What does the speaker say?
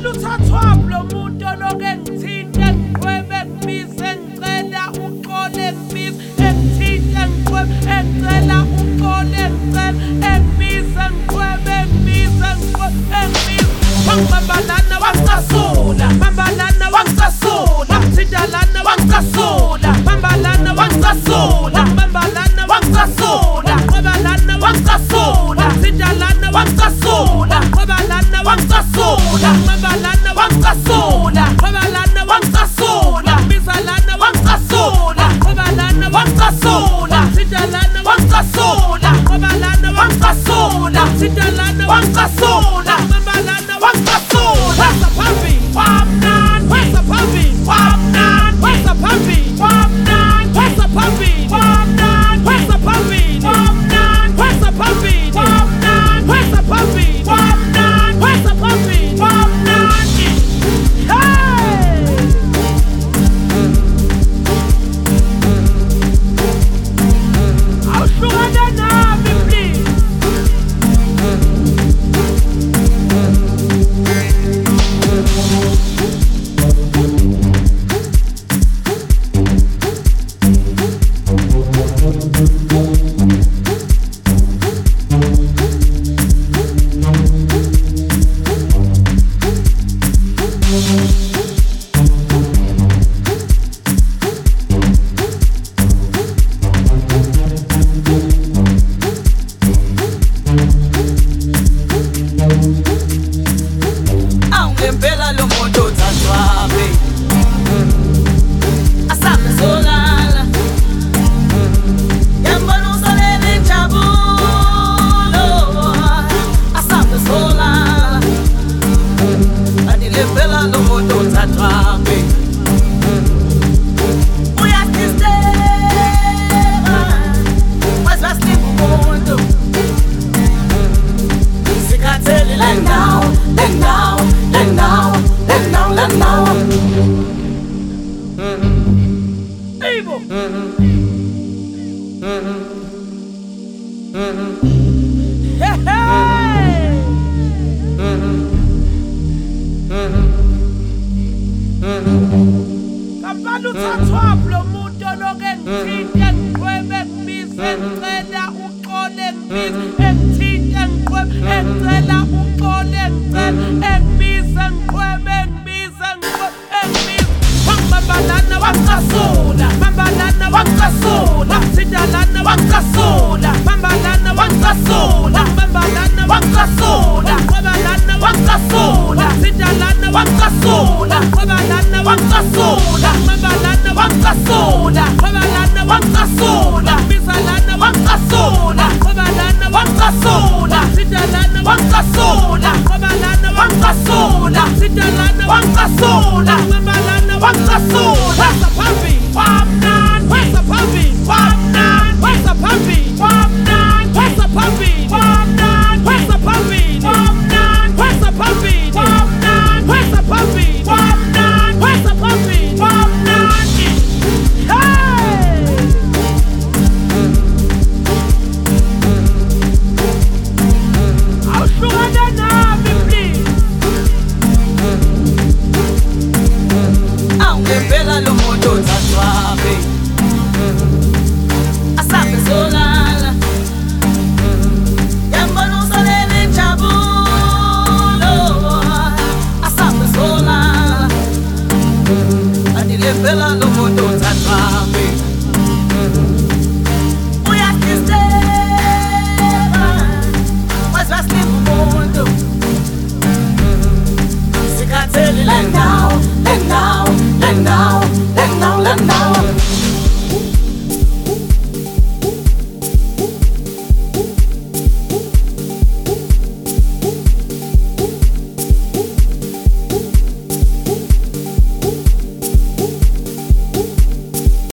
uthathwaphi lo muntu oloke ngithinte ngiqwebe ngimise ngicela uqole ngimise ngithinte ngiqwebe engicela uqole ngicela engimise ngiqwebe ngimise ngiqwebe engimise wangibambalana wangicasula bambalana wangicasula thidalana wangicasula bambalana wangicasula bambalana wangicasula qwebalana wangicasula thidalana wangicasula qwebalana wangicasula bambalana wangicasula qwebalana wangicasula bizalana wangicasula qwebalana wangicasula thidalana wangicasula qwebalana wangicasula thidalana wangicasula bambalana wangicasula sapapi wamnan sapapi wamnan sapapi wamnan sapapi wamnan sapapi wamnan sapapi wamnan sapapi wamnan sapapi wamnan hey I'll show you now please uthathwaphi lo muntu oloke ngithinte ngiqwebe ngimise ngicela uqole ngimise ngithinte ngiqwebe engicela uqole ngicela engimise ngiqwebe ngimise ngiqwebe engimise wangibambalana wangicasula bambalana wangicasula thidalana wangicasula bambalana wangicasula bambalana wangicasula qwebalana wangicasula thidalana wangicasula qwebalana wangicasula bambalana wangicasula qwebalana wangicasula bizalana wangicasula qwebalana wangicasula thidalana wangicasula qwebalana wangicasula thidalana wangicasula